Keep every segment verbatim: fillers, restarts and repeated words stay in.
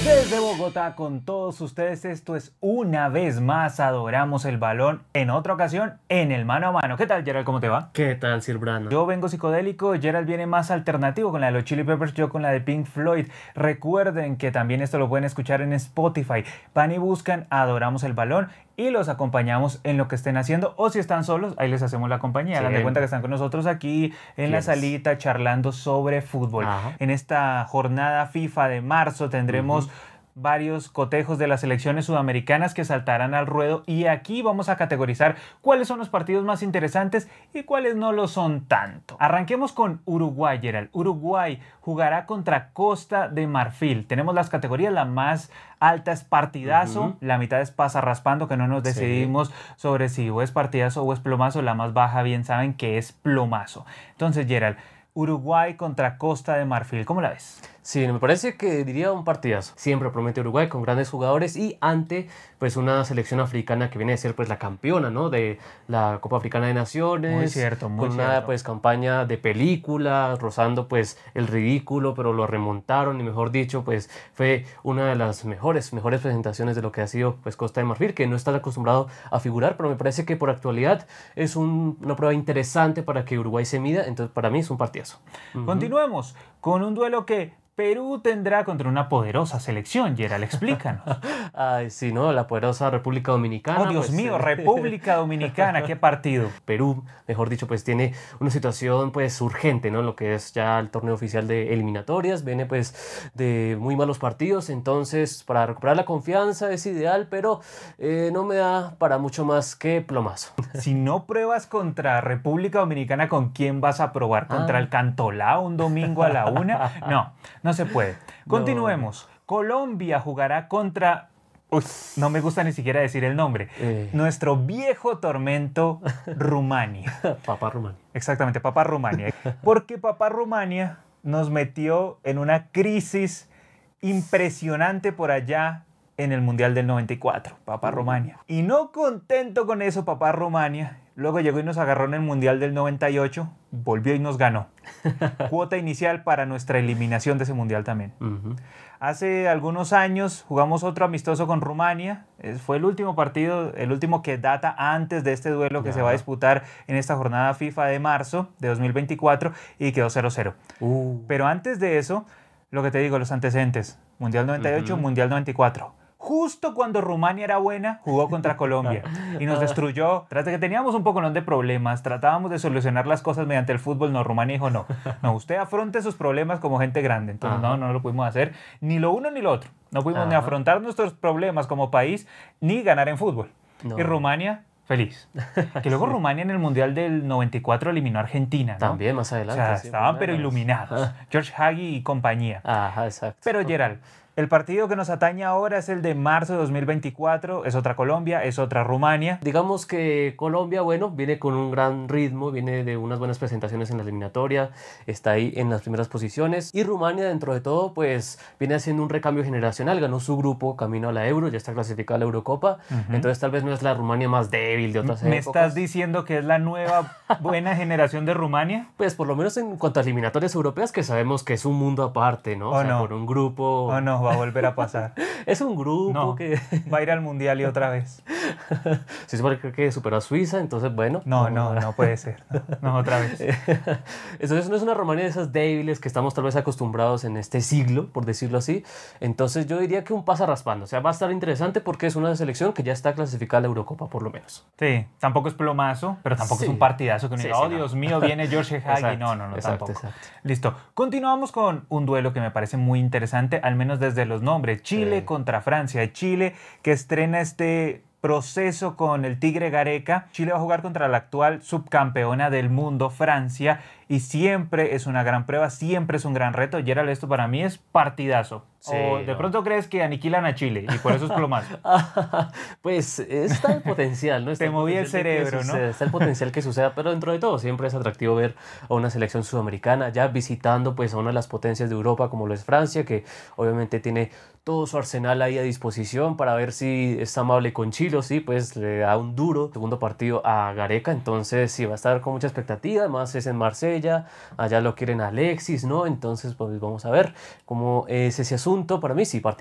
Desde Bogotá con todos ustedes, esto es Una Vez Más Adoramos el Balón, en otra ocasión en el mano a mano. ¿Qué tal, Gerald? ¿Cómo te va? ¿Qué tal, Sir Brano? Yo vengo psicodélico, Gerald viene más alternativo con la de los Chili Peppers, yo con la de Pink Floyd. Recuerden que también esto lo pueden escuchar en Spotify. Van y buscan Adoramos el Balón y los acompañamos en lo que estén haciendo, o si están solos, ahí les hacemos la compañía. Hagan de cuenta que están con nosotros aquí en la salita charlando sobre fútbol. Ajá. En esta jornada FIFA de marzo tendremos uh-huh. varios cotejos de las selecciones sudamericanas que saltarán al ruedo, y aquí vamos a categorizar cuáles son los partidos más interesantes y cuáles no lo son tanto. Arranquemos con Uruguay, Gerald. Uruguay jugará contra Costa de Marfil. Tenemos las categorías, la más alta es partidazo, uh-huh. la mitad es pasa raspando, que no nos decidimos sí. sobre si o es partidazo o es plomazo. La más baja bien saben que es plomazo. Entonces, Gerald, Uruguay contra Costa de Marfil, ¿cómo la ves? Sí, me parece que diría un partidazo. Siempre promete Uruguay con grandes jugadores y ante pues una selección africana que viene a ser pues la campeona, ¿no? De la Copa Africana de Naciones. Muy cierto, muy con cierto. una pues campaña de película, rozando pues el ridículo, pero lo remontaron y mejor dicho pues fue una de las mejores, mejores presentaciones de lo que ha sido pues Costa de Marfil, que no está acostumbrado a figurar, pero me parece que por actualidad es un, una prueba interesante para que Uruguay se mida, entonces para mí es un partidazo. Uh-huh. Continuemos con un duelo que Perú tendrá contra una poderosa selección. Gerald, explícanos. Ay, sí, ¿no? La poderosa República Dominicana. Oh, Dios pues, mío, eh... República Dominicana, qué partido. Perú, mejor dicho, pues tiene una situación pues urgente, ¿no? Lo que es ya el torneo oficial de eliminatorias. Viene pues de muy malos partidos, entonces para recuperar la confianza es ideal, pero eh, no me da para mucho más que plomazo. Si no pruebas contra República Dominicana, ¿con quién vas a probar? ¿Contra ah. el Cantolao un domingo a la una? No. No se puede. Continuemos. No. Colombia jugará contra... Uy, no me gusta ni siquiera decir el nombre. Eh. Nuestro viejo tormento, Rumania. Papá Rumania. Exactamente, Papá Rumania. Porque Papá Rumania nos metió en una crisis impresionante por allá en el Mundial del noventa y cuatro. Papá uh. Rumania. Y no contento con eso, Papá Rumania, luego llegó y nos agarró en el Mundial del noventa y ocho, volvió y nos ganó. Cuota inicial para nuestra eliminación de ese Mundial también. Uh-huh. Hace algunos años jugamos otro amistoso con Rumania. Fue el último partido, el último que data antes de este duelo que ya. se va a disputar en esta jornada FIFA de marzo de dos mil veinticuatro, y quedó cero cero. Uh. Pero antes de eso, lo que te digo, los antecedentes. Mundial noventa y ocho, uh-huh. Mundial noventa y cuatro. Justo cuando Rumania era buena, jugó contra Colombia y nos destruyó. Tras de que teníamos un poco de problemas, tratábamos de solucionar las cosas mediante el fútbol, no, Rumania dijo no. No, usted afronte sus problemas como gente grande. Entonces no, no lo pudimos hacer, ni lo uno ni lo otro. No pudimos Ajá. ni afrontar nuestros problemas como país, ni ganar en fútbol. No. Y Rumania... feliz. Que luego sí. Rumania en el Mundial del noventa y cuatro eliminó a Argentina, ¿no? También más adelante. O sea, sí, estaban pero iluminados. George Hagi y compañía. Ajá, exacto. Pero Gerald, el partido que nos atañe ahora es el de marzo de dos mil veinticuatro. Es otra Colombia, es otra Rumania. Digamos que Colombia, bueno, viene con un gran ritmo, viene de unas buenas presentaciones en la eliminatoria, está ahí en las primeras posiciones. Y Rumania, dentro de todo, pues viene haciendo un recambio generacional, ganó su grupo camino a la Euro, ya está clasificada a la Eurocopa. Uh-huh. Entonces tal vez no es la Rumania más débil de otras ¿Me épocas. estás diciendo que es la nueva buena generación de Rumania? Pues por lo menos en cuanto a eliminatorias europeas, que sabemos que es un mundo aparte, ¿no? O, o sea, no. por un grupo... O no. Va a volver a pasar. Es un grupo no, que... va a ir al Mundial y otra vez. Sí, creo que superó a Suiza, entonces bueno. No, no, no, no puede ser. No, no, otra vez. Entonces no es una Rumania de esas débiles que estamos tal vez acostumbrados en este siglo, por decirlo así. Entonces yo diría que un pasa raspando. O sea, va a estar interesante porque es una selección que ya está clasificada a la Eurocopa, por lo menos. Sí, tampoco es plomazo, pero tampoco sí. es un partidazo que uno diga, sí, sí, oh, no. Dios mío, viene George Hagi. No, no, no, exacto, tampoco. Exacto. Listo. Continuamos con un duelo que me parece muy interesante, al menos desde de los nombres. Chile sí. contra Francia. Chile que estrena este proceso con el Tigre Gareca. Chile va a jugar contra la actual subcampeona del mundo, Francia, y siempre es una gran prueba, siempre es un gran reto. Gerald, esto para mí es partidazo. Sí, o de no. pronto crees que aniquilan a Chile y por eso es plomazo. Pues está el potencial, ¿no? Está Te el moví el cerebro, ¿no? Suceda, está el potencial que suceda, pero dentro de todo siempre es atractivo ver a una selección sudamericana ya visitando pues a una de las potencias de Europa como lo es Francia, que obviamente tiene todo su arsenal ahí a disposición para ver si está amable con Chile o sí, pues le da un duro segundo partido a Gareca. Entonces sí, va a estar con mucha expectativa, además es en Marsella, allá lo quieren a Alexis, ¿no? Entonces pues vamos a ver cómo es ese asunto. Para mí sí, partidazo.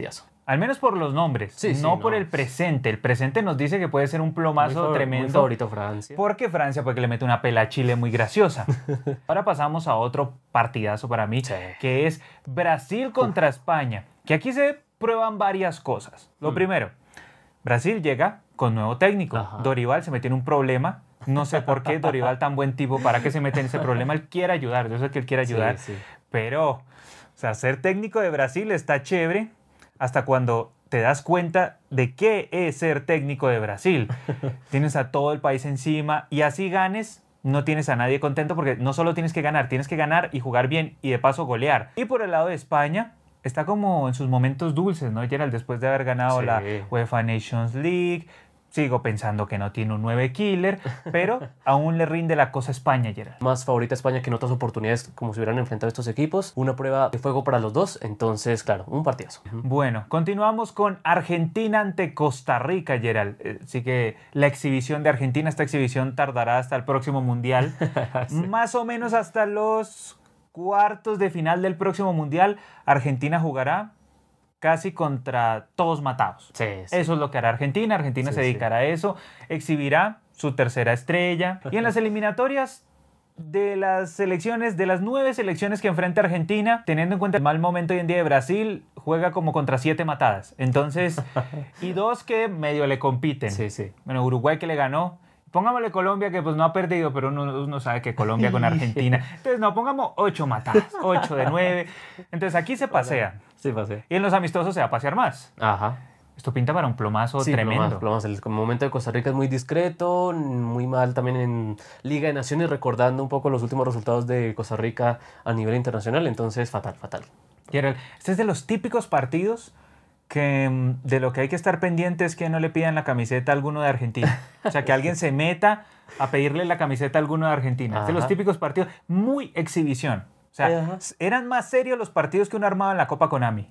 Al menos por los nombres, Sí, sí, no no. por el presente. El presente nos dice que puede ser un Muy, plomazo favor- tremendo. muy favorito Francia. Porque Francia, porque le mete una pela a Chile muy graciosa. Ahora pasamos a otro partidazo para mí, Sí. que es Brasil contra España. Que aquí se prueban varias cosas. Lo Mm. primero, Brasil llega con nuevo técnico. Ajá. Dorival se metió en un problema. No sé por qué Dorival, tan buen tipo, para que se mete en ese problema. Él quiere ayudar, yo sé que él quiere ayudar. Sí, sí. Pero, o sea, ser técnico de Brasil está chévere hasta cuando te das cuenta de qué es ser técnico de Brasil. Tienes a todo el país encima y así ganes, no tienes a nadie contento porque no solo tienes que ganar, tienes que ganar y jugar bien y de paso golear. Y por el lado de España, está como en sus momentos dulces, ¿no, Gerald? Después de haber ganado Sí. la UEFA Nations League. Sigo pensando que no tiene un nueve killer, pero aún le rinde la cosa a España, Gerald. Más favorita España que en otras oportunidades como se hubieran enfrentado estos equipos. Una prueba de fuego para los dos, entonces claro, un partidazo. Bueno, continuamos con Argentina ante Costa Rica, Gerald. Eh, Así que la exhibición de Argentina, esta exhibición tardará hasta el próximo Mundial. Sí. Más o menos hasta los cuartos de final del próximo Mundial, Argentina jugará casi contra todos matados. Sí, sí. Eso es lo que hará Argentina. Argentina Sí, se dedicará a eso, exhibirá su tercera estrella. Y en las eliminatorias de las selecciones, de las nueve selecciones que enfrenta Argentina, teniendo en cuenta el mal momento hoy en día de Brasil, juega como contra siete matadas. Entonces, y dos que medio le compiten. Sí, sí. Bueno, Uruguay que le ganó. Pongámosle Colombia, que pues no ha perdido, pero uno, uno sabe que Colombia con Argentina. Entonces, no, pongamos ocho matadas, ocho de nueve. Entonces, aquí se pasea. Sí, pasé. Y en los amistosos se va a pasear más. Ajá. Esto pinta para un plomazo Sí, tremendo. plomas, plomas. El momento de Costa Rica es muy discreto, muy mal también en Liga de Naciones, recordando un poco los últimos resultados de Costa Rica a nivel internacional, entonces fatal, fatal. Gerald, este es de los típicos partidos que mm, de lo que hay que estar pendiente es que no le pidan la camiseta a alguno de Argentina. O sea, que alguien se meta a pedirle la camiseta a alguno de Argentina. Es de los Ajá. típicos partidos, muy exhibición. O sea, Ajá. eran más serios los partidos que uno armaba en la Copa Konami.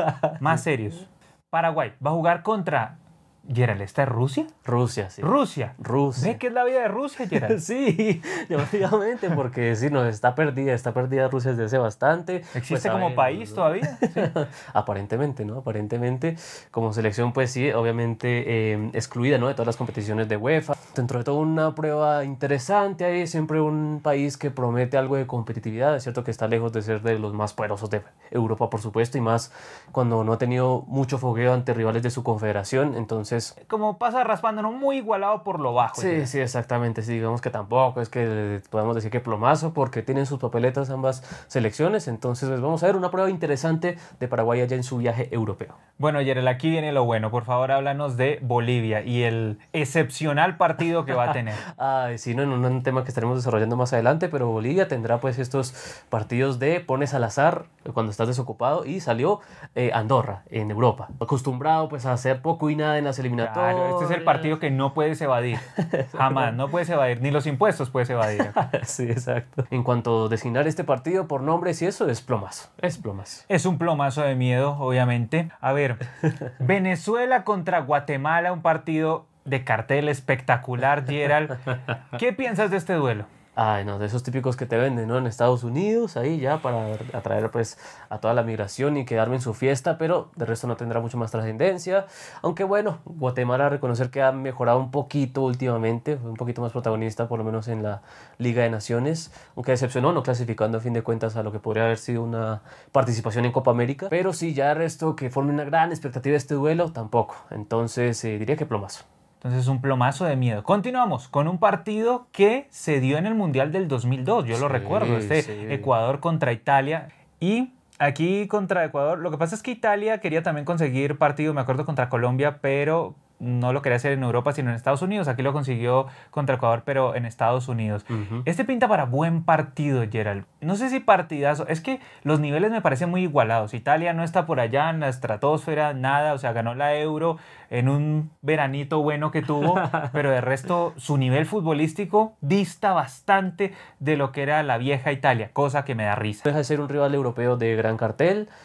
Más serios. Paraguay va a jugar contra... Gerald, ¿esta es Rusia? Rusia, sí. Rusia. Rusia. ¿Ve qué es la vida de Rusia, Gerald? Sí, obviamente, porque sí, no, está perdida, está perdida Rusia desde hace bastante. ¿Existe Pues, como sabemos, país ¿no? todavía? Sí. Aparentemente, ¿no? Aparentemente, como selección, pues sí, obviamente eh, excluida, ¿no? De todas las competiciones de UEFA. Dentro de todo, una prueba interesante ahí, siempre un país que promete algo de competitividad. Es cierto que está lejos de ser de los más poderosos de Europa, por supuesto, y más cuando no ha tenido mucho fogueo ante rivales de su confederación. Entonces, Como pasa raspándonos muy igualado por lo bajo. sí, Gerald. sí, exactamente. Sí, digamos que tampoco es que podemos decir que plomazo, porque tienen sus papeletas ambas selecciones. Entonces, pues, vamos a ver una prueba interesante de Paraguay allá en su viaje europeo. Bueno, Yerel, aquí viene lo bueno. Por favor, háblanos de Bolivia y el excepcional partido que va a tener. Ay, sí, no, en un tema que estaremos desarrollando más adelante, pero Bolivia tendrá pues estos partidos de pones al azar cuando estás desocupado y salió eh, Andorra en Europa. Acostumbrado pues a hacer poco y nada en las eliminatorias. Claro, este es el partido que no puedes evadir. Jamás, no puedes evadir. Ni los impuestos puedes evadir. Sí, exacto. En cuanto a designar este partido por nombres y eso, es plomazo. Es plomazo. Es un plomazo de miedo, obviamente. A ver, Venezuela contra Guatemala, un partido de cartel espectacular, Gerald. ¿Qué piensas de este duelo? Ay, no, de esos típicos que te venden, ¿no? En Estados Unidos, ahí ya para atraer pues a toda la migración y quedarme en su fiesta, pero de resto no tendrá mucho más trascendencia. Aunque bueno, Guatemala reconocer que ha mejorado un poquito últimamente, fue un poquito más protagonista, por lo menos en la Liga de Naciones, aunque decepcionó, no clasificando a fin de cuentas a lo que podría haber sido una participación en Copa América. Pero sí, ya el resto que forme una gran expectativa de este duelo, tampoco. Entonces eh, diría que plomazo. Entonces, un plomazo de miedo. Continuamos con un partido que se dio en el Mundial del dos mil dos. Yo lo Sí, recuerdo, este sí. Ecuador contra Italia. Y aquí contra Ecuador, lo que pasa es que Italia quería también conseguir partido, me acuerdo, contra Colombia, pero no lo quería hacer en Europa, sino en Estados Unidos. Aquí lo consiguió contra Ecuador, pero en Estados Unidos. Uh-huh. Este pinta para buen partido, Gerald. No sé si partidazo. Es que los niveles me parecen muy igualados. Italia no está por allá en la estratosfera, nada. O sea, ganó la Euro en un veranito bueno que tuvo. Pero de resto, su nivel futbolístico dista bastante de lo que era la vieja Italia. Cosa que me da risa. Deja de ser un rival europeo de gran cartel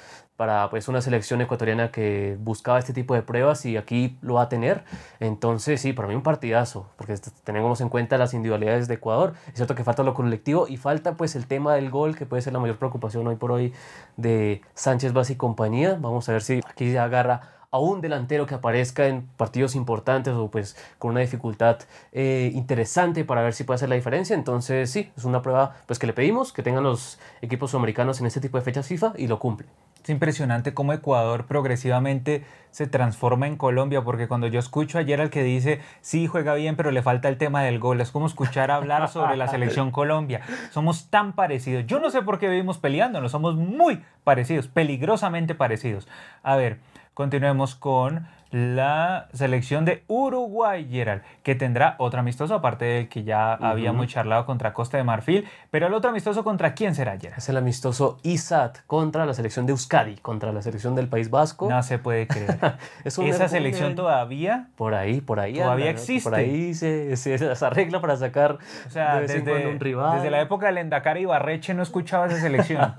para pues una selección ecuatoriana que buscaba este tipo de pruebas y aquí lo va a tener. Entonces sí, para mí un partidazo, porque tenemos en cuenta las individualidades de Ecuador. Es cierto que falta lo colectivo y falta pues el tema del gol, que puede ser la mayor preocupación hoy por hoy de Sánchez Vaz y compañía. Vamos a ver si aquí se agarra a un delantero que aparezca en partidos importantes o pues con una dificultad eh, interesante para ver si puede hacer la diferencia. Entonces sí, es una prueba pues que le pedimos, que tengan los equipos sudamericanos en este tipo de fechas FIFA y lo cumple. Es impresionante cómo Ecuador progresivamente se transforma en Colombia, porque cuando yo escucho ayer al que dice, sí, juega bien, pero le falta el tema del gol, es como escuchar hablar sobre la selección Colombia. Somos tan parecidos. Yo no sé por qué vivimos peleándonos, somos muy parecidos, peligrosamente parecidos. A ver, continuemos con la selección de Uruguay, Gerald, que tendrá otro amistoso, aparte del que ya uh-huh. habíamos charlado contra Costa de Marfil. Pero el otro amistoso, ¿contra quién será, Gerald? Es el amistoso I S A T contra la selección de Euskadi, contra la selección del País Vasco. No se puede creer. es Esa selección todavía... Por ahí, por ahí. Todavía anda, existe. Por ahí se, se, se arregla para sacar o sea, de vez desde, en cuando un rival. Desde la época del Endacari y Barreche no escuchaba esa selección.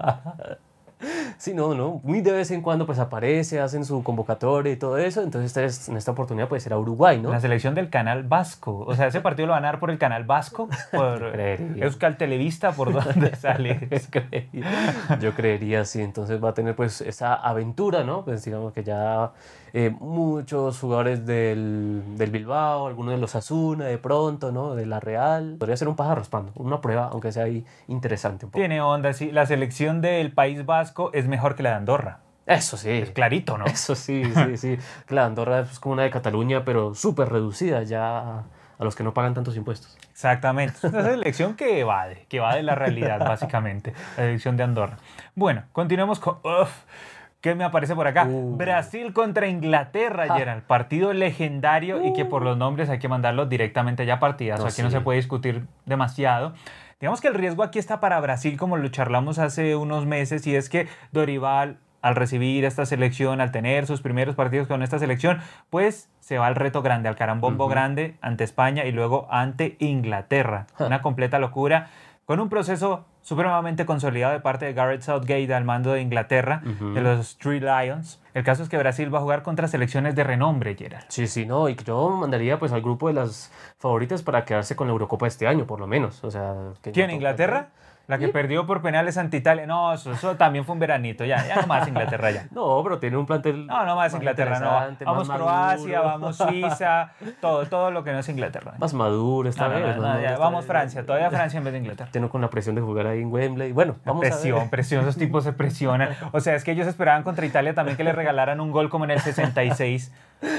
Sí, no, no, muy de vez en cuando pues aparece, hacen su convocatoria y todo eso, entonces esta, en esta oportunidad puede ser a Uruguay, ¿no? La selección del Canal Vasco, o sea, ese partido lo van a dar por el Canal Vasco, por Euskal Televista, ¿por dónde sale? Yo creería, yo creería, sí, entonces va a tener pues esa aventura, ¿no? Pues digamos que ya eh, muchos jugadores del, del Bilbao, algunos de los Asuna de pronto, ¿no? De la Real, podría ser un pájaro raspando, una prueba, aunque sea ahí interesante un poco. Tiene onda, sí, la selección del País Vasco es mejor que la de Andorra. Eso sí. Es clarito, ¿no? Eso sí, sí, sí. La Andorra es como una de Cataluña, pero súper reducida ya a los que no pagan tantos impuestos. Exactamente. Es una selección que evade, que evade la realidad, básicamente. La selección de Andorra. Bueno, continuemos con... Uf, ¿qué me aparece por acá? Uh. Brasil contra Inglaterra, ja. Gerald. Partido legendario uh. y que por los nombres hay que mandarlo directamente allá a partidas. No, aquí sí. no se puede discutir demasiado. Digamos que el riesgo aquí está para Brasil, como lo charlamos hace unos meses, y es que Dorival, al recibir esta selección, al tener sus primeros partidos con esta selección, pues se va al reto grande, al carambombo uh-huh. grande ante España y luego ante Inglaterra. Huh. Una completa locura, con un proceso supremamente consolidado de parte de Gareth Southgate al mando de Inglaterra, uh-huh. de los Three Lions. El caso es que Brasil va a jugar contra selecciones de renombre, Gerald. Sí, sí, no, y yo mandaría pues al grupo de las favoritas para quedarse con la Eurocopa este año, por lo menos. O sea, que ¿quién, Inglaterra? La que ¿Y? perdió por penales ante Italia. No, eso, eso también fue un veranito. Ya, ya no más Inglaterra ya. No, pero tiene un plantel. No, no más, más Inglaterra. No. Vamos Croacia, vamos Suiza, todo, todo lo que no es Inglaterra. Más maduro esta no, vez. No, no, no, ya, vamos Francia, todavía Francia en vez de Inglaterra. Tiene con la presión de jugar ahí en Wembley. Bueno, vamos presión, a ver. Presión, esos tipos se presionan. O sea, es que ellos esperaban contra Italia también que le regalaran un gol como en el sesenta y seis.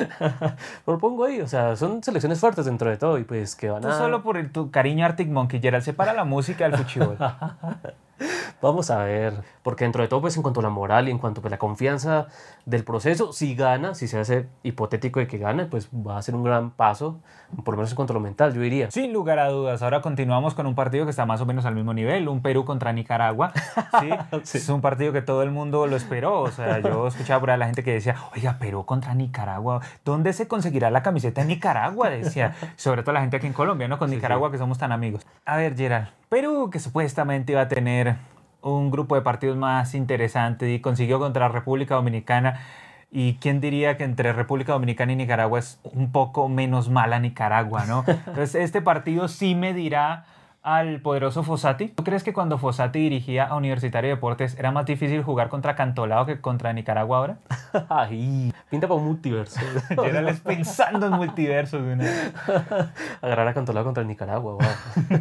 Lo pongo ahí, o sea, son selecciones fuertes dentro de todo y pues que van Tú a... solo por el, tu cariño Arctic Monkey, Gerald, separa la música del fútbol. Vamos a ver, porque dentro de todo, pues en cuanto a la moral y en cuanto a pues, la confianza del proceso, si gana, si se hace hipotético de que gane, pues va a ser un gran paso, por lo menos en cuanto a lo mental, yo diría. Sin lugar a dudas. Ahora continuamos con un partido que está más o menos al mismo nivel, un Perú contra Nicaragua. ¿Sí? Sí. Es un partido que todo el mundo lo esperó. O sea, yo escuchaba por ahí a la gente que decía, oiga, Perú contra Nicaragua, ¿dónde se conseguirá la camiseta de Nicaragua? Decía, sobre todo la gente aquí en Colombia, ¿no? Con sí, Nicaragua, sí. que somos tan amigos. A ver, Gerald, Perú, que supuestamente iba a tener un grupo de partidos más interesante y consiguió contra República Dominicana. Y quién diría que entre República Dominicana y Nicaragua es un poco menos mala Nicaragua, ¿no? Entonces este partido sí me dirá al poderoso Fossati. ¿Tú crees que cuando Fossati dirigía a Universitario de Deportes era más difícil jugar contra Cantolao que contra Nicaragua ahora? Ay, pinta para un multiverso. Gerald pensando en multiversos. ¿No? Agarrar a Cantolao contra Nicaragua, wow.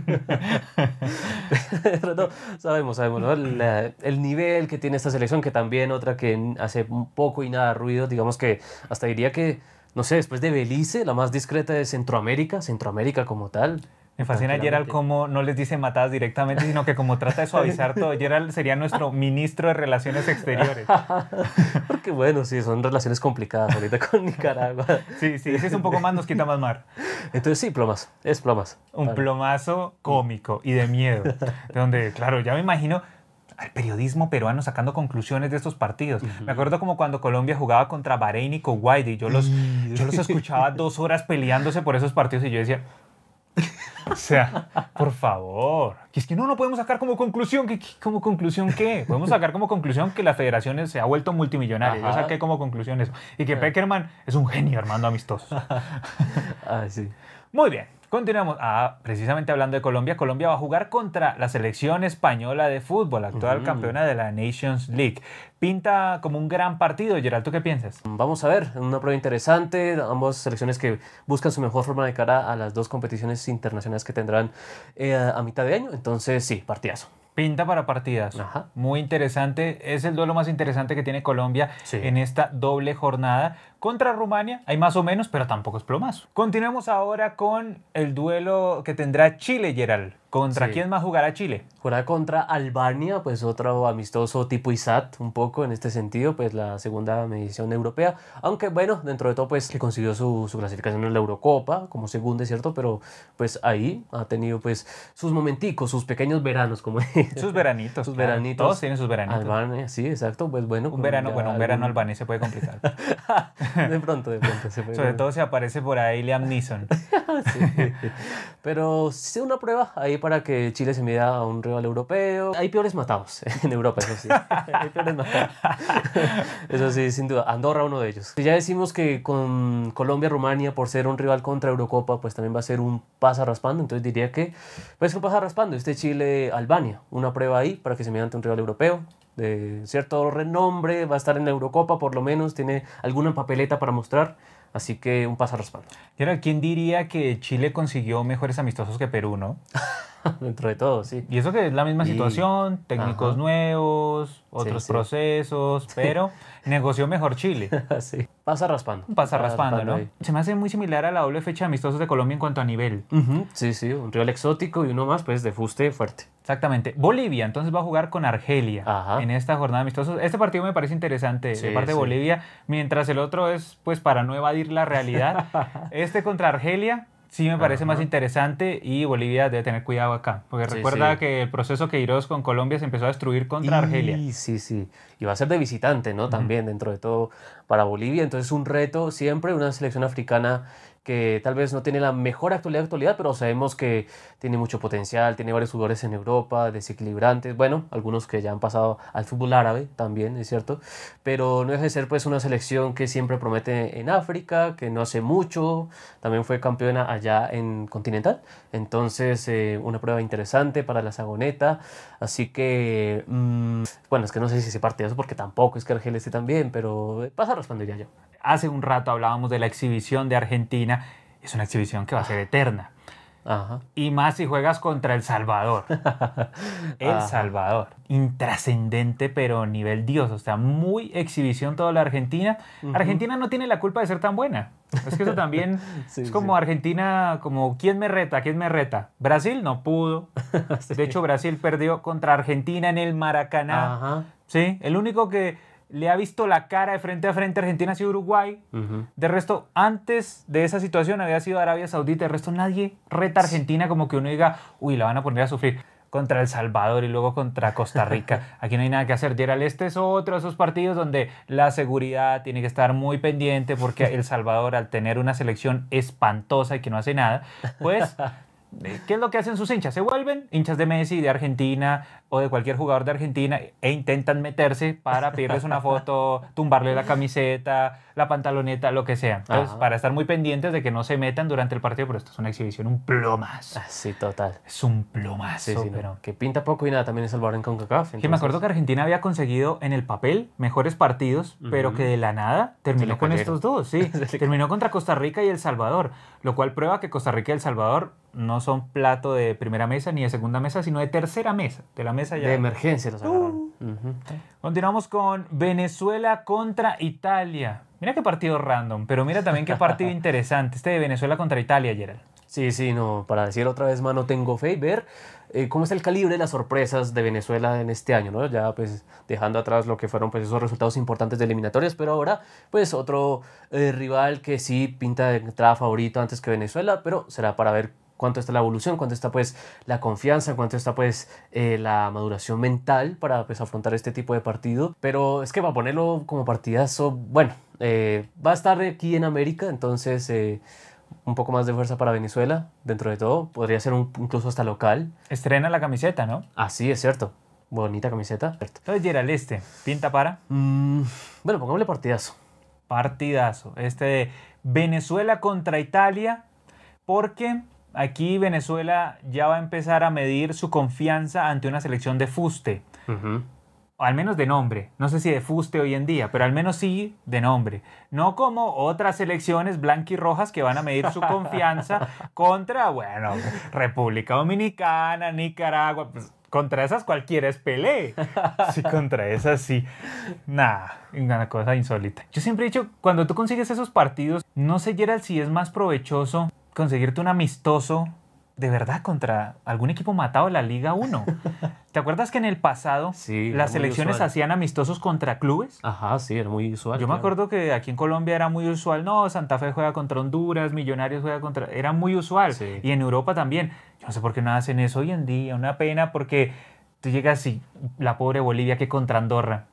Pero no, sabemos, sabemos, ¿no? El, el nivel que tiene esta selección, que también otra que hace poco y nada ruido, digamos que hasta diría que, no sé, después de Belice, la más discreta de Centroamérica, Centroamérica como tal. Me fascina Gerald cómo no les dice matadas directamente, sino que como trata de suavizar todo. Gerald sería nuestro ministro de Relaciones Exteriores. Porque bueno, sí, son relaciones complicadas ahorita con Nicaragua. Sí, sí, si es un poco más nos quita más mar. Entonces sí, plomas, es plomas. Un vale. Plomazo cómico y de miedo. De donde, claro, ya me imagino al periodismo peruano sacando conclusiones de estos partidos. Uh-huh. Me acuerdo como cuando Colombia jugaba contra Bahrein y Kuwait y yo los, yo los escuchaba dos horas peleándose por esos partidos y yo decía... O sea, por favor. Y es que no, no podemos sacar como conclusión. ¿Qué, qué, ¿Como conclusión qué? Podemos sacar como conclusión que la federación se ha vuelto multimillonaria. Yo saqué como conclusión eso. Y que Pekerman es un genio armando amistosos. Ah, sí. Muy bien. Continuamos. Ah, precisamente hablando de Colombia, Colombia va a jugar contra la selección española de fútbol, actual uh-huh. campeona de la Nations League. Pinta como un gran partido. Gerald, ¿tú qué piensas? Vamos a ver, una prueba interesante. Ambas selecciones que buscan su mejor forma de cara a las dos competiciones internacionales que tendrán eh, a mitad de año. Entonces, sí, partidazo. Pinta para partidas. Ajá. Muy interesante. Es el duelo más interesante que tiene Colombia sí. en esta doble jornada. Contra Rumania hay más o menos, pero tampoco es plomazo. Continuemos ahora con el duelo que tendrá Chile, Gerald. ¿Contra sí. quién más jugará Chile? Jugará contra Albania, pues otro amistoso tipo I S A T, un poco en este sentido, pues la segunda medición europea. Aunque bueno, dentro de todo, pues que consiguió su, su clasificación en la Eurocopa como segunda, ¿cierto? Pero pues ahí ha tenido pues sus momenticos, sus pequeños veranos, como sus veranitos. Sus claro. veranitos. Todos tienen sus veranitos. Albania, sí, exacto. Pues bueno. Un verano, bueno, un verano algún... albanés se puede complicar. de pronto, de pronto. Se puede... Sobre todo si aparece por ahí Liam Neeson. sí. Pero sí una prueba ahí para que Chile se mida a un rival europeo. Hay peores matados en Europa, eso sí. Hay peores matados. Eso sí, sin duda. Andorra uno de ellos. Ya decimos que con Colombia, Rumania, por ser un rival contra Eurocopa, pues también va a ser un pasa raspando. Entonces diría que pues un pasa raspando. Este Chile-Albania, una prueba ahí para que se mida ante un rival europeo de cierto renombre, va a estar en la Eurocopa por lo menos, tiene alguna papeleta para mostrar, así que un pasa raspando. ¿Quién diría que Chile consiguió mejores amistosos que Perú, no? Dentro de todo, sí. Y eso que es la misma y... situación, técnicos Ajá. nuevos, otros sí, sí. procesos, pero negoció mejor Chile. sí. Pasa raspando. Pasa raspando, raspando ¿no? Ahí. Se me hace muy similar a la doble fecha de amistosos de Colombia en cuanto a nivel. Uh-huh. Sí, sí, un rival exótico y uno más, pues, de fuste fuerte. Exactamente. Bolivia, entonces va a jugar con Argelia Ajá. en esta jornada de amistosos. Este partido me parece interesante sí, de parte sí. de Bolivia, mientras el otro es, pues, para no evadir la realidad. Este contra Argelia sí me parece Ajá. más interesante y Bolivia debe tener cuidado acá. Porque sí, recuerda sí. que el proceso Queiroz con Colombia se empezó a destruir contra y, Argelia. Sí, sí. Y va a ser de visitante, ¿no? Uh-huh. También dentro de todo para Bolivia. Entonces un reto siempre, una selección africana que tal vez no tiene la mejor actualidad, actualidad, pero sabemos que tiene mucho potencial, tiene varios jugadores en Europa, desequilibrantes, bueno, algunos que ya han pasado al fútbol árabe también, es cierto, pero no deja de ser pues una selección que siempre promete en África, que no hace mucho, también fue campeona allá en Continental, entonces eh, una prueba interesante para la Sagoneta, así que, mmm, bueno, es que no sé si se parte de eso porque tampoco es que Argelia esté tan bien, pero pasa raspando ya yo. Hace un rato hablábamos de la exhibición de Argentina. Es una exhibición que va a ser eterna. Ajá. Y más si juegas contra El Salvador. El Ajá. Salvador. Intrascendente, pero nivel Dios. O sea, muy exhibición toda la Argentina. Uh-huh. Argentina no tiene la culpa de ser tan buena. Es que eso también sí, es como sí. Argentina, como ¿quién me reta? ¿Quién me reta? Brasil no pudo. sí. De hecho, Brasil perdió contra Argentina en el Maracaná. Ajá. Sí, el único que le ha visto la cara de frente a frente a Argentina ha sido Uruguay. Uh-huh. De resto, antes de esa situación había sido Arabia Saudita. De resto, nadie reta a Argentina como que uno diga, uy, la van a poner a sufrir. Contra El Salvador y luego contra Costa Rica. Aquí no hay nada que hacer. Gerald, este es otro de esos partidos donde la seguridad tiene que estar muy pendiente porque El Salvador, al tener una selección espantosa y que no hace nada, pues... ¿qué es lo que hacen sus hinchas? Se vuelven hinchas de Messi, de Argentina o de cualquier jugador de Argentina e intentan meterse para pedirles una foto, tumbarle la camiseta, la pantaloneta, lo que sea. Entonces, Ajá. para estar muy pendientes de que no se metan durante el partido, pero esto es una exhibición, un plomazo. Sí, total. Es un plomazo. Sí, sí, pero... no. Que pinta poco y nada también El Salvador en CONCACAF. Entonces... Que me acuerdo que Argentina había conseguido en el papel mejores partidos, uh-huh. pero que de la nada terminó con estos dos. Sí, terminó contra Costa Rica y El Salvador, lo cual prueba que Costa Rica y El Salvador no son plato de primera mesa ni de segunda mesa, sino de tercera mesa. De la mesa ya... De emergencia los agarraron. Uh. Uh-huh. Continuamos con Venezuela contra Italia. Mira qué partido random, pero mira también qué partido interesante. Este de Venezuela contra Italia, Gerald. Sí, sí, no, para decir otra vez más, no tengo fe y ver eh, cómo es el calibre de las sorpresas de Venezuela en este año, ¿no? Ya pues dejando atrás lo que fueron pues esos resultados importantes de eliminatorias, pero ahora pues otro eh, rival que sí pinta de entrada favorito antes que Venezuela, pero será para ver cuánto está la evolución, cuánto está pues la confianza, cuánto está pues eh, la maduración mental para pues afrontar este tipo de partido. Pero es que para ponerlo como partidazo, bueno, eh, va a estar aquí en América, entonces eh, un poco más de fuerza para Venezuela, dentro de todo. Podría ser un, incluso hasta local. Estrena la camiseta, ¿no? Así es cierto. Bonita camiseta. Cierto. Entonces, Gerald, este, pinta para... Mm, bueno, pongámosle partidazo. Partidazo. Este de Venezuela contra Italia, porque aquí Venezuela ya va a empezar a medir su confianza ante una selección de fuste. Uh-huh. O al menos de nombre. No sé si de fuste hoy en día, pero al menos sí de nombre. No como otras selecciones blanquirrojas que van a medir su confianza contra, bueno, República Dominicana, Nicaragua. Pues, contra esas cualquiera es Pelé. Sí, contra esas sí. Nah, una cosa insólita. Yo siempre he dicho, cuando tú consigues esos partidos, no sé, Gerald, si es más provechoso conseguirte un amistoso de verdad contra algún equipo matado de la Liga uno. ¿Te acuerdas que en el pasado sí, las selecciones usual. hacían amistosos contra clubes? Ajá, sí, era muy usual. Yo claro. me acuerdo que aquí en Colombia era muy usual. No, Santa Fe juega contra Honduras, Millonarios juega contra... Era muy usual. Sí. Y en Europa también. Yo no sé por qué no hacen eso hoy en día. Una pena porque tú llegas y la pobre Bolivia que contra Andorra.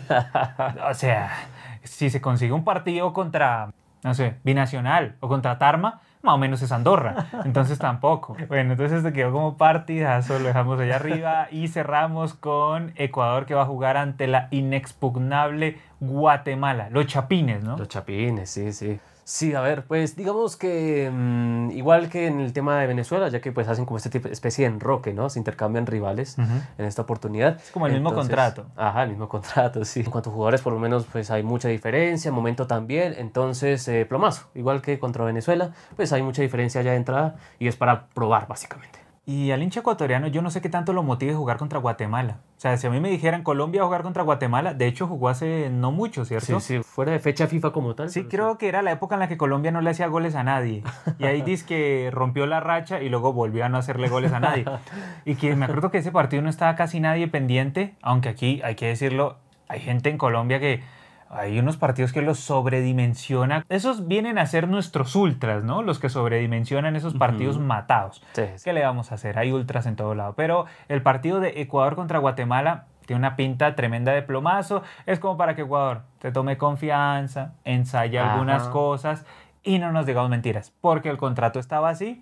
O sea, si se consigue un partido contra, no sé, Binacional o contra Tarma, más o menos es Andorra, entonces tampoco. Bueno, entonces te quedó como partidazo, lo dejamos allá arriba y cerramos con Ecuador, que va a jugar ante la inexpugnable Guatemala, los Chapines, ¿no? Los Chapines, sí, sí. Sí, a ver, pues digamos que mmm, igual que en el tema de Venezuela, ya que pues hacen como este tipo, especie de enroque, ¿no? Se intercambian rivales uh-huh. en esta oportunidad. Es como el mismo entonces, contrato. Ajá, el mismo contrato, sí. En cuanto a jugadores, por lo menos, pues hay mucha diferencia, momento también. Entonces, eh, plomazo, igual que contra Venezuela, pues hay mucha diferencia ya de entrada y es para probar, básicamente. Y al hincha ecuatoriano yo no sé qué tanto lo motive jugar contra Guatemala. O sea, si a mí me dijeran Colombia a jugar contra Guatemala, de hecho jugó hace no mucho, ¿cierto? Sí, sí, fuera de fecha FIFA como tal. Sí, creo sí. que era la época en la que Colombia no le hacía goles a nadie. Y ahí dice que rompió la racha y luego volvió a no hacerle goles a nadie. Y que me acuerdo que ese partido no estaba casi nadie pendiente, aunque aquí, hay que decirlo, hay gente en Colombia que... Hay unos partidos que los sobredimensiona. Esos vienen a ser nuestros ultras, ¿no? Los que sobredimensionan esos partidos uh-huh. matados. Sí, sí. ¿Qué le vamos a hacer? Hay ultras en todo lado. Pero el partido de Ecuador contra Guatemala tiene una pinta tremenda de plomazo. Es como para que Ecuador se tome confianza, ensaye Ajá. algunas cosas y no nos digamos mentiras. Porque el contrato estaba así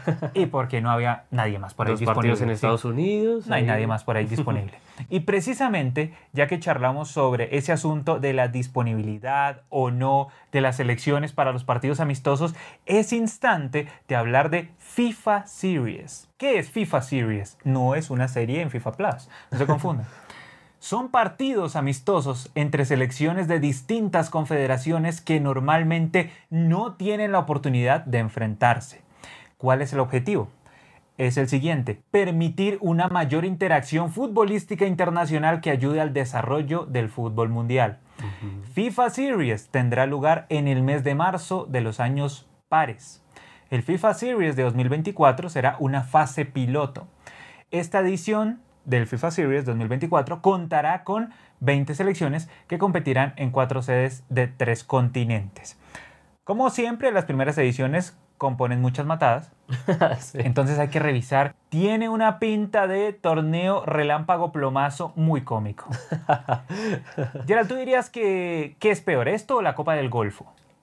y porque no había nadie más por ahí Los disponible. partidos en Estados sí. Unidos. No hay nadie más por ahí disponible. Y precisamente, ya que charlamos sobre ese asunto de la disponibilidad o no de las selecciones para los partidos amistosos, es instante de hablar de FIFA Series. ¿Qué es FIFA Series? No es una serie en FIFA Plus, no se confundan. Son partidos amistosos entre selecciones de distintas confederaciones que normalmente no tienen la oportunidad de enfrentarse. ¿Cuál es el objetivo? Es el siguiente: permitir una mayor interacción futbolística internacional que ayude al desarrollo del fútbol mundial. Uh-huh. FIFA Series tendrá lugar en el mes de marzo de los años pares. El FIFA Series de dos mil veinticuatro será una fase piloto. Esta edición del FIFA Series dos mil veinticuatro contará con veinte selecciones que competirán en cuatro sedes de tres continentes. Como siempre, las primeras ediciones componen muchas matadas, sí. Entonces hay que revisar. Tiene una pinta de torneo relámpago plomazo muy cómico. Gerald, ¿tú dirías que qué es peor, esto o la Copa del Golfo?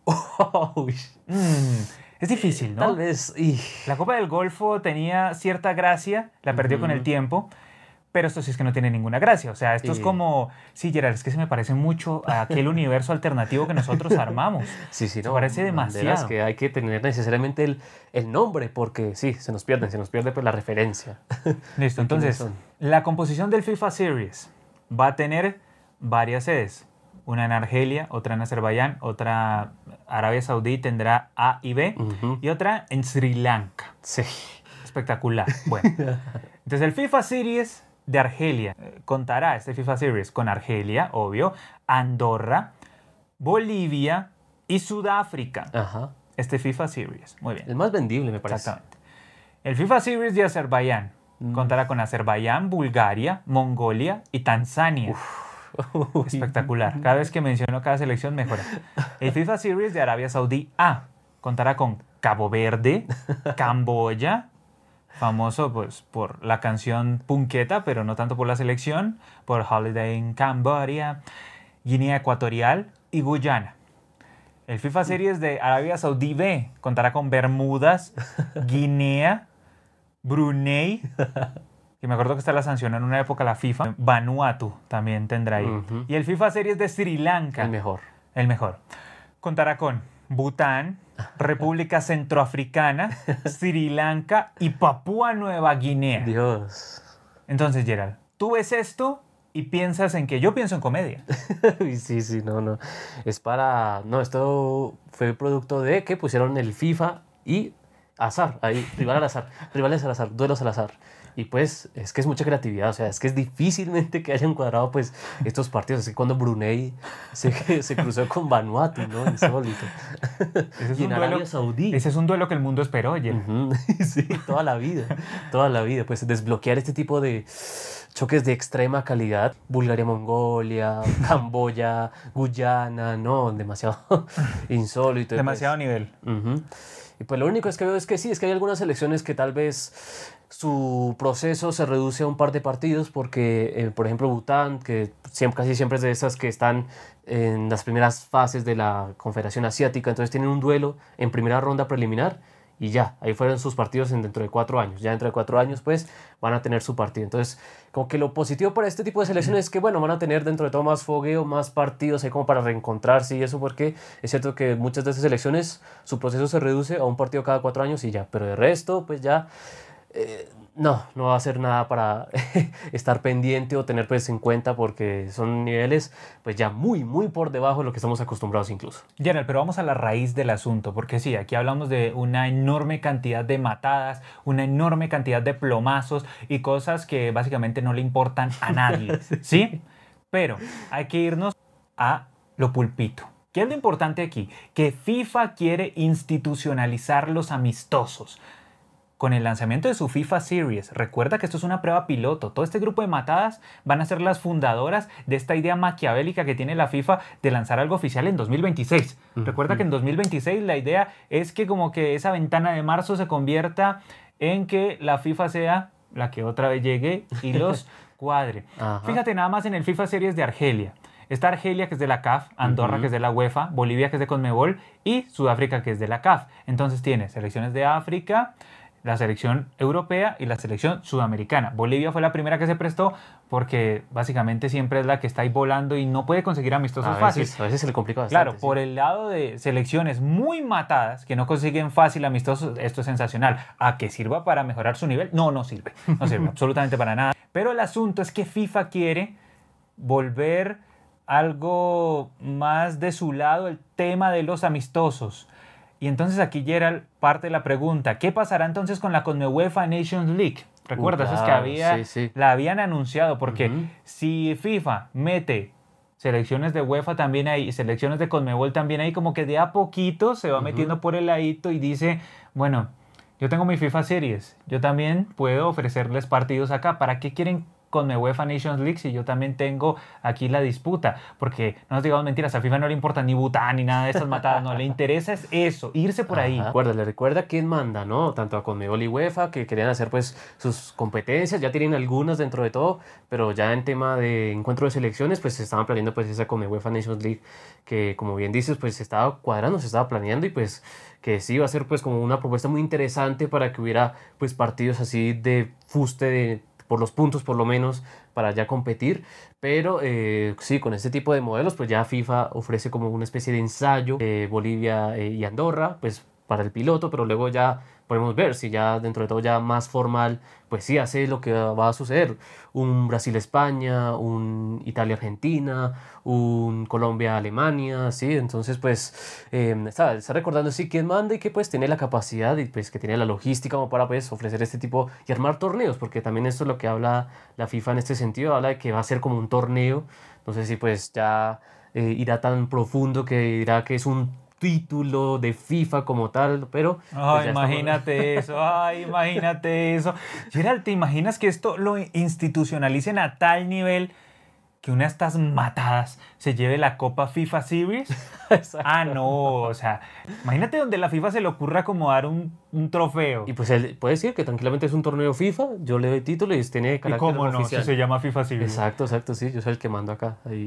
Oh, mm, es difícil, ¿no? Tal vez. Y... La Copa del Golfo tenía cierta gracia, la perdió uh-huh. con el tiempo. Pero esto sí es que no tiene ninguna gracia. O sea, esto sí. es como... Sí, Gerard, es que se me parece mucho a aquel universo alternativo que nosotros armamos. Sí, sí, se no. parece demasiado. Es que hay que tener necesariamente el, el nombre porque sí, se nos pierden, se nos pierde pues la referencia. Listo, entonces, la composición del FIFA Series va a tener varias sedes. Una en Argelia, otra en Azerbaiyán, otra Arabia Saudí tendrá A y B, uh-huh. y otra en Sri Lanka. Sí. Espectacular. Bueno, entonces el FIFA Series de Argelia eh, contará este FIFA Series con Argelia, obvio, Andorra, Bolivia y Sudáfrica. Ajá. Este FIFA Series. Muy bien. El más vendible, me parece. Exactamente. El FIFA Series de Azerbaiyán mm. contará con Azerbaiyán, Bulgaria, Mongolia y Tanzania. Uf. Espectacular. Cada vez que menciono cada selección mejora. El FIFA Series de Arabia Saudí A contará con Cabo Verde, Camboya, famoso pues por la canción Punqueta, pero no tanto por la selección, por Holiday in Cambodia, Guinea Ecuatorial y Guyana. El FIFA Series de Arabia Saudí B contará con Bermudas, Guinea, Brunei, que me acuerdo que esta la sancionó en una época la FIFA, Vanuatu también tendrá ahí. Ujú. Y el FIFA Series de Sri Lanka. El mejor. El mejor. Contará con Bután, República Centroafricana, Sri Lanka y Papúa Nueva Guinea. Dios. Entonces, Gerald, tú ves esto y piensas en que yo pienso en comedia. Sí, sí, no, no. Es para... No, esto fue producto de que pusieron el FIFA y azar, ahí, rival al azar, rivales al azar, duelos al azar. Y pues es que es mucha creatividad, o sea, es que es difícilmente que hayan cuadrado pues estos partidos. Así que cuando Brunei se, se cruzó con Vanuatu, ¿no? Insólito. Ese es Y un en duelo, Arabia Saudí. ese es un duelo que el mundo esperó, Gerald. Ujú. Sí, toda la vida, toda la vida. Pues desbloquear este tipo de choques de extrema calidad. Bulgaria, Mongolia, Camboya, Guyana, no, demasiado insólito. Y Demasiado pues, nivel. ujú. Y pues lo único es que veo es que sí, es que hay algunas selecciones que tal vez su proceso se reduce a un par de partidos porque, eh, por ejemplo, Bután, que siempre, casi siempre es de esas que están en las primeras fases de la Confederación Asiática, entonces tienen un duelo en primera ronda preliminar y ya, ahí fueron sus partidos en dentro de cuatro años. Ya dentro de cuatro años, pues, van a tener su partido. Entonces, como que lo positivo para este tipo de selecciones es que, bueno, van a tener dentro de todo más fogueo, más partidos ahí como para reencontrarse y eso, porque es cierto que muchas de estas selecciones, su proceso se reduce a un partido cada cuatro años y ya. Pero de resto, pues ya... Eh, no, no va a hacer nada para estar pendiente o tener pues en cuenta porque son niveles pues ya muy, muy por debajo de lo que estamos acostumbrados incluso. Gerald, pero vamos a la raíz del asunto, porque sí, aquí hablamos de una enorme cantidad de matadas, una enorme cantidad de plomazos y cosas que básicamente no le importan a nadie, ¿sí? Pero hay que irnos a lo pulpito. ¿Qué es lo importante aquí? Que FIFA quiere institucionalizar los amistosos. Con el lanzamiento de su FIFA Series, recuerda que esto es una prueba piloto. Todo este grupo de matadas van a ser las fundadoras de esta idea maquiavélica que tiene la FIFA de lanzar algo oficial en dos mil veintiséis. Uh-huh. Recuerda que en dos mil veintiséis la idea es que como que esa ventana de marzo se convierta en que la FIFA sea la que otra vez llegue y los cuadre. Ajá. Fíjate nada más en el FIFA Series de Argelia. Está Argelia, que es de la C A F, Andorra, uh-huh. que es de la UEFA, Bolivia, que es de Conmebol, y Sudáfrica, que es de la C A F. Entonces tiene selecciones de África, la selección europea y la selección sudamericana. Bolivia fue la primera que se prestó porque básicamente siempre es la que está ahí volando y no puede conseguir amistosos fáciles. A veces se le complica bastante. Claro, sí. Por el lado de selecciones muy matadas que no consiguen fácil amistosos, esto es sensacional. ¿A que sirva para mejorar su nivel? No, no sirve. No sirve absolutamente para nada. Pero el asunto es que FIFA quiere volver algo más de su lado el tema de los amistosos. Y entonces aquí, Gerald, parte de la pregunta, ¿qué pasará entonces con la UEFA Nations League? ¿Recuerdas? Uh, claro, es que había, sí, sí. la habían anunciado, porque uh-huh. si FIFA mete selecciones de UEFA también ahí, selecciones de Conmebol también ahí, como que de a poquito se va uh-huh. metiendo por el ladito y dice, bueno, yo tengo mi FIFA Series, yo también puedo ofrecerles partidos acá, ¿para qué quieren con mi UEFA Nations League si yo también tengo aquí la disputa? Porque no nos digamos mentiras, a FIFA no le importa ni Bután ni nada de estas matadas, no, le interesa es eso, irse por ahí. Recuerda, le recuerda quién manda, ¿no? Tanto a Conmebol y UEFA, que querían hacer pues sus competencias, ya tienen algunas dentro de todo, pero ya en tema de encuentro de selecciones, pues se estaban planeando pues esa Conmebol UEFA Nations League, que como bien dices, pues se estaba cuadrando, se estaba planeando y pues que sí iba a ser pues como una propuesta muy interesante para que hubiera pues partidos así de fuste de por los puntos por lo menos, para ya competir, pero eh, sí, con este tipo de modelos, pues ya FIFA ofrece como una especie de ensayo, eh, Bolivia eh, y Andorra, pues para el piloto, pero luego ya podemos ver si ya dentro de todo ya más formal, pues sí hace lo que va a suceder, un Brasil-España, un Italia-Argentina, un Colombia-Alemania, sí, entonces pues eh, está, está recordando sí quién manda y que pues tiene la capacidad y pues que tiene la logística como para pues ofrecer este tipo y armar torneos, porque también esto es lo que habla la FIFA en este sentido, habla de que va a ser como un torneo, no sé si pues ya eh, irá tan profundo que dirá que es un título de FIFA como tal, pero... Ay, pues imagínate estamos... eso, ay, imagínate eso. Gerald, ¿te imaginas que esto lo institucionalicen a tal nivel que una de estas matadas se lleve la Copa FIFA Series? Ah, no, o sea, imagínate donde la FIFA se le ocurra como dar un, un trofeo. Y pues él puede decir que tranquilamente es un torneo FIFA, yo le doy título y tiene carácter oficial. ¿Y cómo no? Si se llama FIFA Series. Exacto, exacto, sí, yo soy el que mando acá, ahí...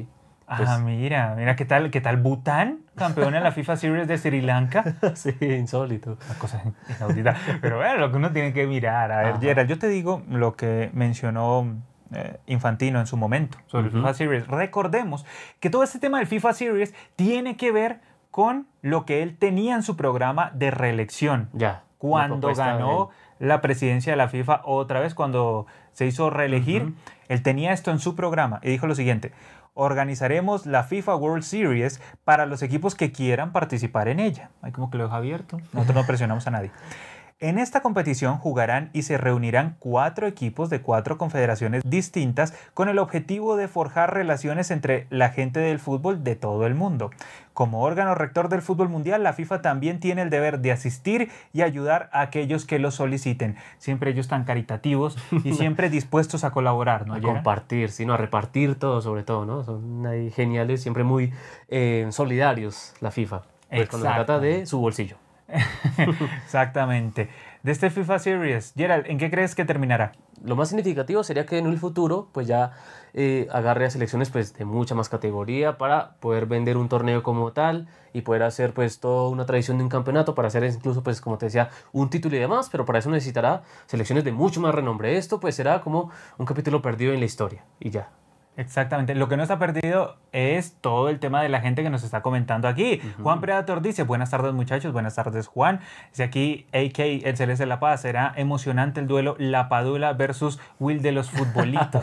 Ah, Pues, mira, mira qué tal, qué tal Bután, campeón en la FIFA Series de Sri Lanka. sí, insólito. Una cosa inaudita. Pero bueno, lo que uno tiene que mirar. A ver, Ajá. Gerald, yo te digo lo que mencionó eh, Infantino en su momento sobre Ujú. el FIFA Series. Recordemos que todo este tema del FIFA Series tiene que ver con lo que él tenía en su programa de reelección. Ya. una Cuando propuesta de ganó la presidencia de la FIFA otra vez, cuando se hizo reelegir, Ujú. él tenía esto en su programa y dijo lo siguiente: organizaremos la FIFA World Series para los equipos que quieran participar en ella. Ahí como que lo deja abierto, nosotros no presionamos a nadie. En esta competición jugarán y se reunirán cuatro equipos de cuatro confederaciones distintas con el objetivo de forjar relaciones entre la gente del fútbol de todo el mundo. Como órgano rector del fútbol mundial, la FIFA también tiene el deber de asistir y ayudar a aquellos que lo soliciten. Siempre ellos tan caritativos y siempre dispuestos a colaborar, ¿no? A Gerard? compartir, sino a repartir todo sobre todo, ¿no? Son ahí geniales, siempre muy eh, solidarios la FIFA. Pues cuando se trata de su bolsillo. Exactamente. De este FIFA Series, Gerald, ¿en qué crees que terminará? Lo más significativo sería que en el futuro pues ya eh, agarre a selecciones pues de mucha más categoría para poder vender un torneo como tal y poder hacer pues toda una tradición de un campeonato para hacer incluso pues como te decía un título y demás, pero para eso necesitará selecciones de mucho más renombre. Esto pues será como un capítulo perdido en la historia y ya. Exactamente. Lo que no está perdido es todo el tema de la gente que nos está comentando aquí. Ujú. Juan Predator dice: buenas tardes, muchachos. Buenas tardes, Juan. Dice aquí, A K, el Celeste de La Paz. Será emocionante el duelo La Padula versus Will de los futbolitos.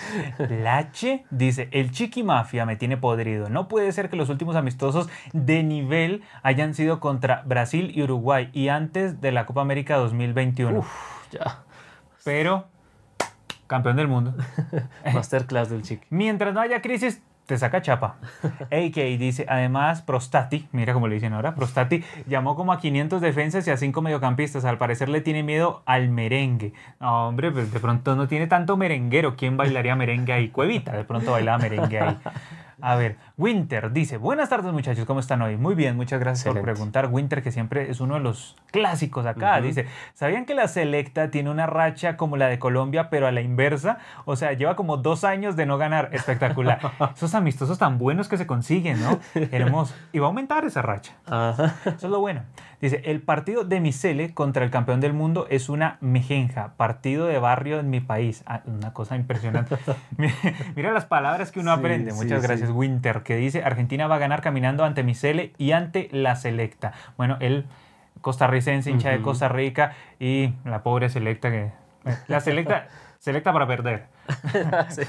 Lache dice: el Chiqui Mafia me tiene podrido. No puede ser que los últimos amistosos de nivel hayan sido contra Brasil y Uruguay y antes de la Copa América dos mil veintiuno. Uf, ya. Pero, campeón del mundo. Masterclass del chiqui. Mientras no haya crisis, te saca chapa. A K dice: además, Prostati, mira cómo le dicen ahora, Prostati llamó como a quinientos defensas y a cinco mediocampistas. Al parecer le tiene miedo al merengue. No, hombre, pues de pronto no tiene tanto merenguero. ¿Quién bailaría merengue ahí? Cuevita, de pronto bailaba merengue ahí. A ver, Winter dice: buenas tardes, muchachos, ¿cómo están hoy? Muy bien, muchas gracias Excelente. por preguntar. Winter, que siempre es uno de los clásicos acá, Ujú. dice: ¿sabían que la selecta tiene una racha como la de Colombia, pero a la inversa? O sea, lleva como dos años de no ganar. Espectacular. Esos amistosos tan buenos que se consiguen, ¿no? Hermoso. Y va a aumentar esa racha. Ajá. Eso es lo bueno. Dice: el partido de mi Cele contra el campeón del mundo es una mejenja, partido de barrio en mi país. Ah, una cosa impresionante. Mira, mira las palabras que uno Sí, aprende. sí, Muchas gracias, sí. Winter, que dice: Argentina va a ganar caminando ante mi Cele y ante la selecta. Bueno, él, costarricense, hincha de Ujú. Costa Rica, y la pobre selecta que... La selecta, selecta para perder. Sí.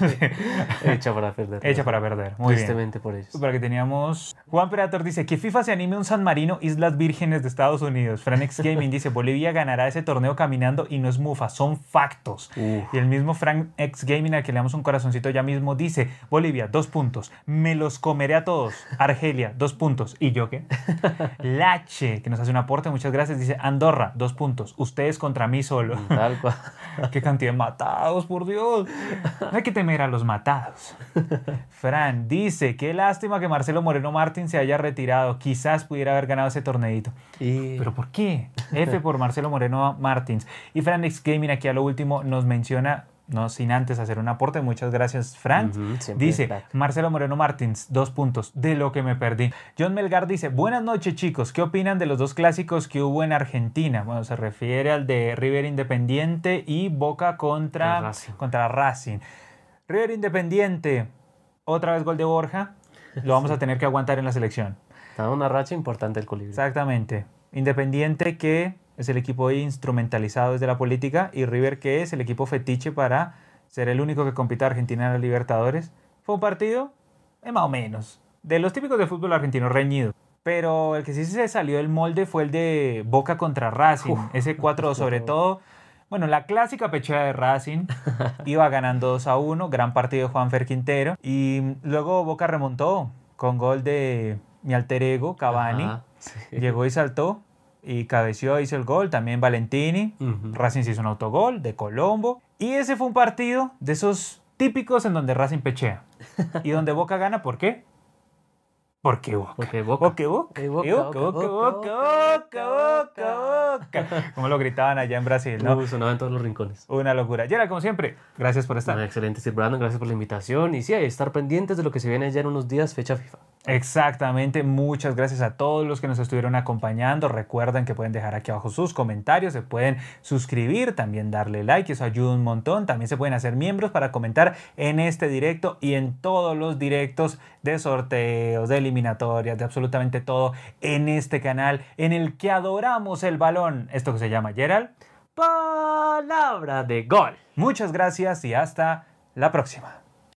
Hecha para perder. Hecha para perder. Muy bien. Tristemente por ellos. Para que teníamos... Juan Predator dice: que FIFA se anime un San Marino, Islas Vírgenes de Estados Unidos. Franex Gaming dice: Bolivia ganará ese torneo caminando y no es mufa, son factos. Uf. Y el mismo Frank X Gaming, al que le damos un corazoncito ya mismo, dice: Bolivia, dos puntos. Me los comeré a todos. Argelia, dos puntos. ¿Y yo qué? Lache, que nos hace un aporte, muchas gracias, dice: Andorra, dos puntos. Ustedes contra mí solo. Tal cual. ¡Qué cantidad de matados, por Dios! No hay que temer a los matados. Fran dice: qué lástima que Marcelo Moreno Martín se haya retirado. Quizás pudiera haber ganado ese torneito. Y... ¿Pero por qué? F por Marcelo Moreno Martins. Y Fran X Gaming aquí a lo último nos menciona, no sin antes hacer un aporte, muchas gracias, Fran. Ujú, siempre Dice: crack. Marcelo Moreno Martins, dos puntos, de lo que me perdí. John Melgar dice: buenas noches, chicos, ¿qué opinan de los dos clásicos que hubo en Argentina? Bueno, se refiere al de River Independiente y Boca contra El Racing. contra Racing. River Independiente, otra vez gol de Borja, lo vamos a tener que aguantar en la selección. Está una racha importante el colibrí. Exactamente. Independiente, que es el equipo instrumentalizado desde la política, y River, que es el equipo fetiche para ser el único que compite a Argentina en los Libertadores. Fue un partido, eh, más o menos, de los típicos de fútbol argentino, reñido. Pero el que sí se salió del molde fue el de Boca contra Racing. Uf, Ese cuatro dos, sobre todo. Bueno, la clásica pechada de Racing, iba ganando dos a uno, gran partido de Juanfer Quintero. Y luego Boca remontó con gol de mi alter ego, Cavani. Ajá, sí. Llegó y saltó y cabeció, hizo el gol. También Valentini. Ujú. Racing se hizo un autogol de Colombo. Y ese fue un partido de esos típicos en donde Racing pechea. Y donde Boca gana, ¿por qué? Porque Boca. Porque Boca. Porque Boca. Eh, Boca, Y Boca, Boca, Boca, Boca, Boca, Boca, Boca. Como lo gritaban allá en Brasil, ¿no? Uh, sonaba en todos los rincones. Una locura. Gerald, como siempre, gracias por estar. Ah, excelente, Sir Brandon, gracias por la invitación. Y sí, hay que estar pendientes de lo que se viene ya en unos días, fecha FIFA. Exactamente, muchas gracias a todos los que nos estuvieron acompañando. Recuerden que pueden dejar aquí abajo sus comentarios, se pueden suscribir, también darle like, eso ayuda un montón. También se pueden hacer miembros para comentar en este directo y en todos los directos de sorteos, de eliminatorias, de absolutamente todo en este canal en el que adoramos el balón. Esto que se llama Gerald. Palabra de gol. Muchas gracias y hasta la próxima.